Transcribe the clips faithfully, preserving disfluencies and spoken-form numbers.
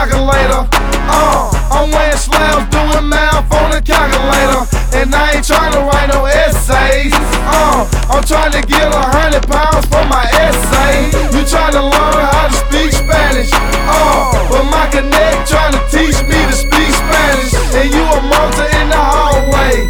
calculator. Uh, I'm weighing slabs, doing math on the calculator. And I ain't tryna write no essays. Uh, I'm trying to get a hundred pounds for my essay. You tryna learn how to speak Spanish. Uh, but my connect tryna teach me to speak Spanish. And you a motor in the hallway.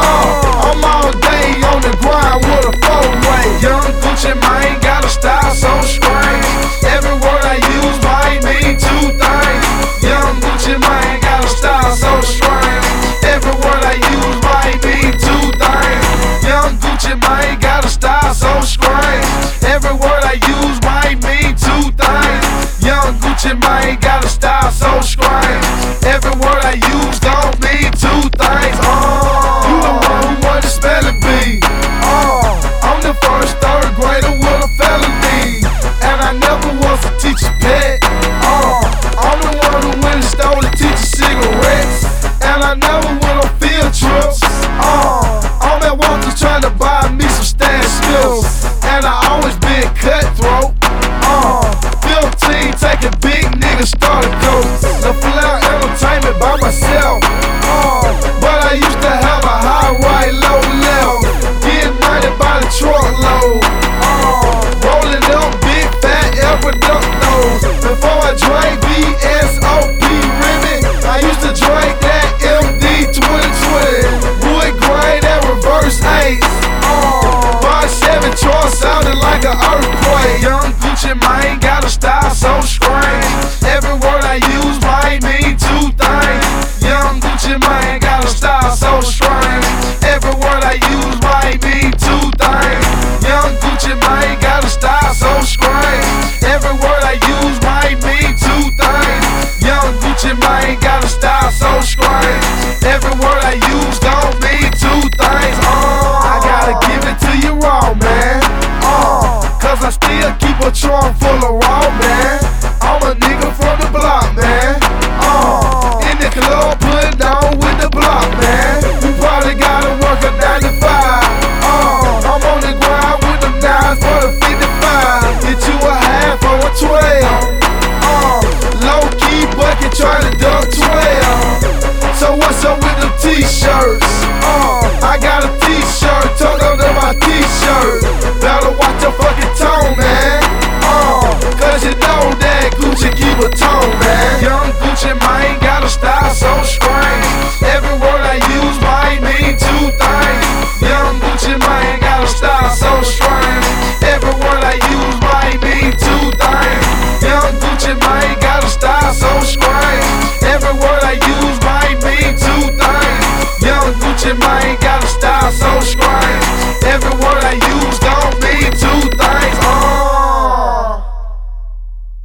Uh, I'm all day on the grind with a four-way. Young Gucci Mane got a style so strange. Every word I use might mean two things. Young Gucci Mane got a style so strange. Every word I use might mean two things. Young Gucci Mane got a style so strange. Every word I use might mean two things. Young Gucci Mane got a style so strange. Every word I use don't mean two things. Oh, you the one who wanted spelling bee. Oh, I'm the first third grader with a felony, and I never was a teacher's pet. Oh, I'm the one who went and stole the teacher's cigarettes, and I never went on field trips. Oh, I'm at Walters trying to buy me some Stan Smiths, and I always been cutthroat. Oh, fifteen taking big niggas started go. The Flair Entertainment by myself. Oh, but I used to have a high right, low level, getting money by the truckload. Oh, rolling up big fat Everduck nose. Before I drank B S O P Remy, I used to drink that M D twenty twenty. Wood grain and reverse eights. Oh, by seven truck sounded like an earthquake. Young Gucci Mane got a style so strange. Every word I use might mean two things. Young Gucci Mane got a style so strange. Every word I use might mean two things. Young Gucci Mane got a style so strange. Every word I use might mean two things. Young Gucci Mane got a style so strange. Every word I use don't mean two things. Oh, I gotta give it to you raw, man. Oh, cause I still keep a trunk full of raw, man. I'm a nigga from the block, man. Oh, in the club, putting on with the block, man. You probably gotta work a nine to five. Oh, I'm on the grind with them nines for the fifty-five. Get you a half or a twelve. Oh, low key bucket trying to duck twelve. So what's up with them t-shirts? Oh, I got a t-shirt tucked under my t-shirt. Better watch your fucking tone, man. Oh, cause you know that Gucci keep a tone, man. Young Gucci Mane got a style so strange. Every word I use might mean two things. Young Gucci Mane got a style so strange. Every word I use might mean two things. Young Gucci Mane got a style so strange. Every word I use might mean two things. Young Gucci Mane